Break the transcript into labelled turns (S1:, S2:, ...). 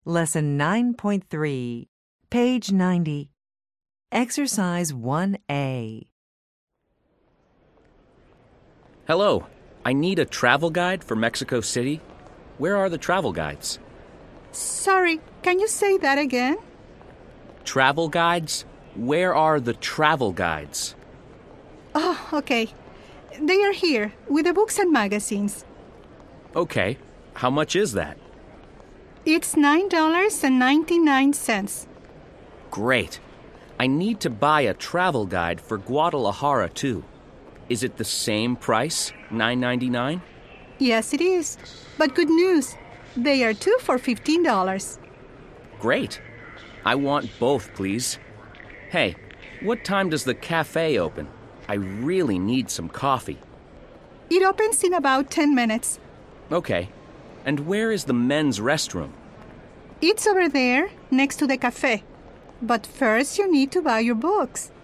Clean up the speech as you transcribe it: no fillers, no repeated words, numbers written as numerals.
S1: Lesson 9.3, page 90. Exercise 1A.
S2: Hello, I need a travel guide for Mexico City. Where are the travel guides?
S3: Sorry, can you say that again?
S2: Travel guides? Where are the travel guides?
S3: Oh, okay. They are here, with the books and magazines.
S2: Okay, how much is that?
S3: It's $9.99.
S2: Great. I need to buy a travel guide for Guadalajara, too. Is it the same price, $9.99?
S3: Yes, it is. But good news, they are two for $15.
S2: Great. I want both, please. Hey, what time does the cafe open? I really need some coffee.
S3: It opens in about 10 minutes.
S2: Okay. And where is the men's restroom?
S3: It's over there, next to the cafe. But first you need to buy your books.